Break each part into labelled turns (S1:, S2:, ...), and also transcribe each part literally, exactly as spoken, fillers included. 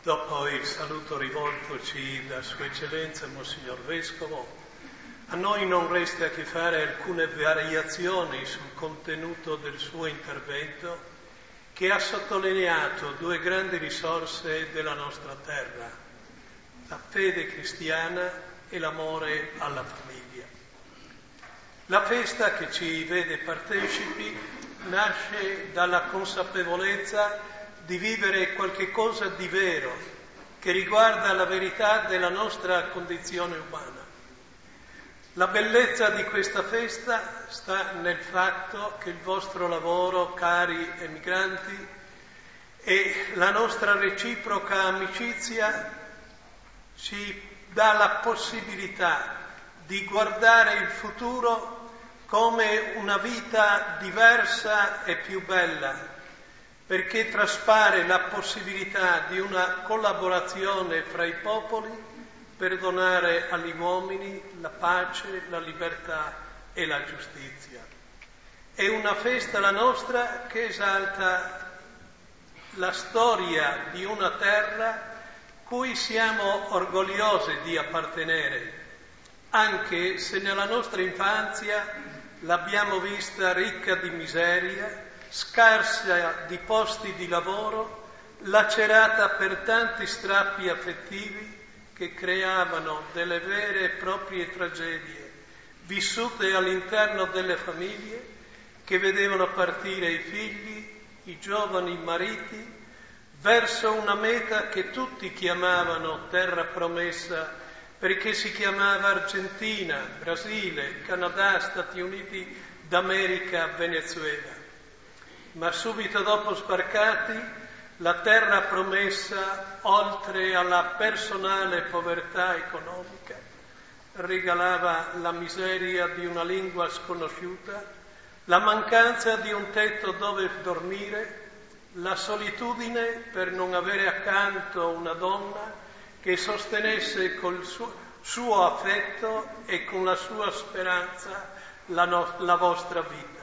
S1: Dopo il saluto rivoltoci da Sua Eccellenza Monsignor Vescovo, a noi non resta che fare alcune variazioni sul contenuto del suo intervento, che ha sottolineato due grandi risorse della nostra terra, la fede cristiana e l'amore alla famiglia. La festa che ci vede partecipi nasce dalla consapevolezza di vivere qualche cosa di vero che riguarda la verità della nostra condizione umana. La bellezza di questa festa sta nel fatto che il vostro lavoro, cari emigranti, e la nostra reciproca amicizia ci dà la possibilità di guardare il futuro come una vita diversa e più bella, perché traspare la possibilità di una collaborazione fra i popoli per donare agli uomini la pace, la libertà e la giustizia. È una festa la nostra che esalta la storia di una terra cui siamo orgogliosi di appartenere, anche se nella nostra infanzia l'abbiamo vista ricca di miseria, scarsa di posti di lavoro, lacerata per tanti strappi affettivi che creavano delle vere e proprie tragedie, vissute all'interno delle famiglie che vedevano partire i figli, i giovani mariti, verso una meta che tutti chiamavano terra promessa, perché si chiamava Argentina, Brasile, Canada, Stati Uniti d'America, Venezuela. Ma subito dopo sbarcati, la terra promessa, oltre alla personale povertà economica, regalava la miseria di una lingua sconosciuta, la mancanza di un tetto dove dormire, la solitudine per non avere accanto una donna che sostenesse col suo, suo affetto e con la sua speranza la, no, la vostra vita.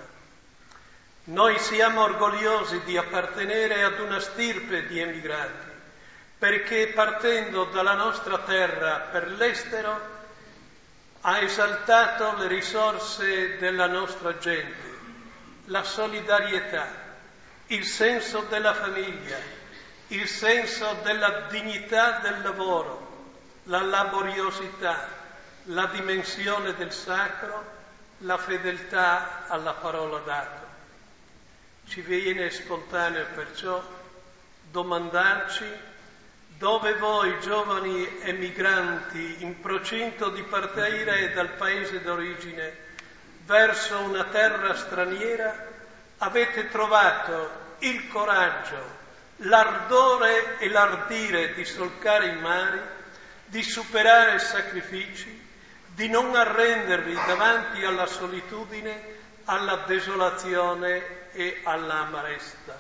S1: Noi siamo orgogliosi di appartenere ad una stirpe di emigrati, perché partendo dalla nostra terra per l'estero ha esaltato le risorse della nostra gente, la solidarietà, il senso della famiglia, il senso della dignità del lavoro, la laboriosità, la dimensione del sacro, la fedeltà alla parola data. Ci viene spontaneo perciò domandarci dove voi, giovani emigranti in procinto di partire dal paese d'origine verso una terra straniera, avete trovato il coraggio, l'ardore e l'ardire di solcare i mari, di superare i sacrifici, di non arrendervi davanti alla solitudine, alla desolazione e all'amarezza.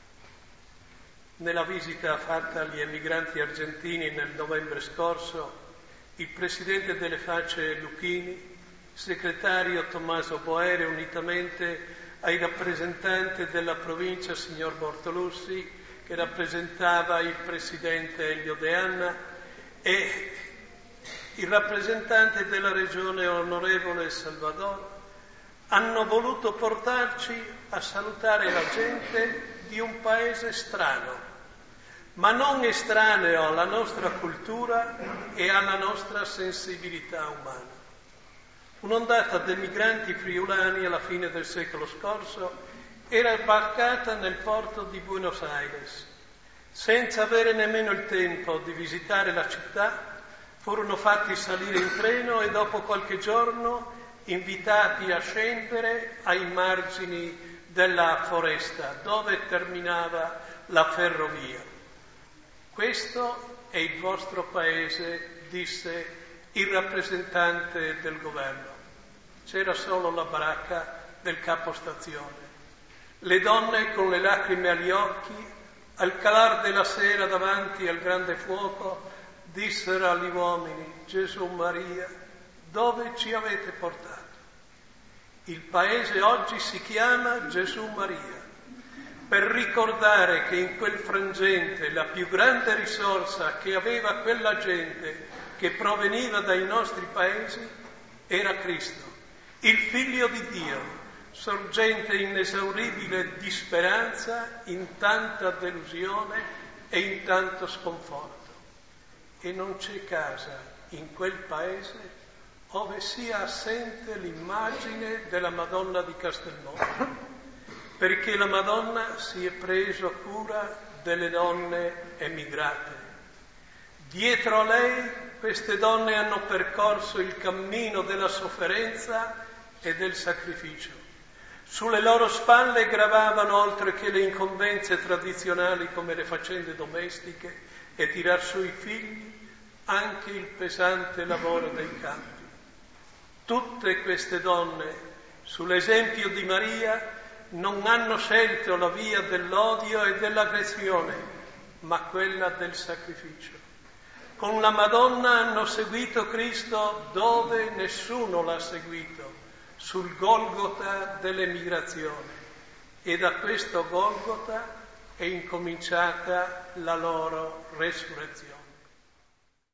S1: Nella visita fatta agli emigranti argentini nel novembre scorso, il presidente delle Face Lucchini, il segretario Tommaso Boere, unitamente ai rappresentanti della provincia, signor Bortolussi, che rappresentava il presidente Elio De Anna, e il rappresentante della regione, onorevole Salvador, hanno voluto portarci a salutare la gente di un paese strano, ma non estraneo alla nostra cultura e alla nostra sensibilità umana. Un'ondata di migranti friulani alla fine del secolo scorso era imbarcata nel porto di Buenos Aires. Senza avere nemmeno il tempo di visitare la città, furono fatti salire in treno e dopo qualche giorno invitati a scendere ai margini della foresta, dove terminava la ferrovia. Questo è il vostro paese, disse il rappresentante del governo. C'era solo la baracca del capostazione. Le donne con le lacrime agli occhi, al calar della sera davanti al grande fuoco, dissero agli uomini: Gesù Maria, dove ci avete portato? Il paese oggi si chiama Gesù Maria. per ricordare che in quel frangente la più grande risorsa che aveva quella gente che proveniva dai nostri paesi era Cristo, il Figlio di Dio, sorgente inesauribile di speranza in tanta delusione e in tanto sconforto. E non c'è casa in quel paese ove sia assente l'immagine della Madonna di Castelnuovo, perché la Madonna si è preso cura delle donne emigrate. Dietro a lei queste donne hanno percorso il cammino della sofferenza e del sacrificio. Sulle loro spalle gravavano, oltre che le incombenze tradizionali come le faccende domestiche e tirar su i figli, anche il pesante lavoro dei campi. Tutte queste donne, sull'esempio di Maria, non hanno scelto la via dell'odio e dell'aggressione, ma quella del sacrificio. Con la Madonna hanno seguito Cristo dove nessuno l'ha seguito, sul Golgota dell'emigrazione. E da questo Golgota è incominciata la loro resurrezione.